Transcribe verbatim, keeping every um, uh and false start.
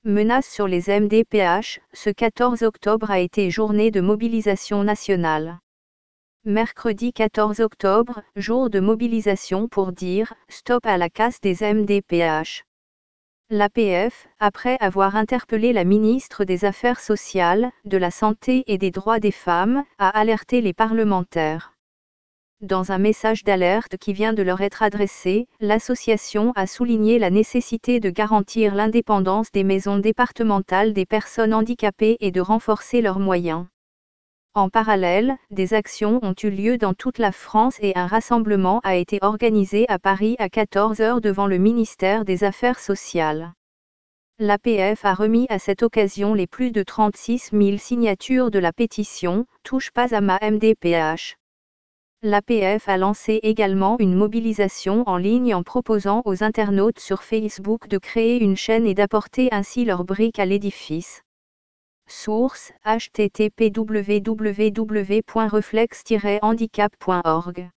Menace sur les M D P H, ce quatorze octobre a été journée de mobilisation nationale. Mercredi quatorze octobre, jour de mobilisation pour dire « Stop à la casse des M D P H ». L'A P F, après avoir interpellé la ministre des Affaires sociales, de la Santé et des Droits des femmes, a alerté les parlementaires. Dans un message d'alerte qui vient de leur être adressé, l'association a souligné la nécessité de garantir l'indépendance des maisons départementales des personnes handicapées et de renforcer leurs moyens. En parallèle, des actions ont eu lieu dans toute la France et un rassemblement a été organisé à Paris à quatorze heures devant le ministère des Affaires sociales. L'A P F a remis à cette occasion les plus de trente-six mille signatures de la pétition « Touche pas à ma M D P H ». L'A P F a lancé également une mobilisation en ligne en proposant aux internautes sur Facebook de créer une chaîne et d'apporter ainsi leur brique à l'édifice. Source: h t t p w w w point reflex tiret handicap point org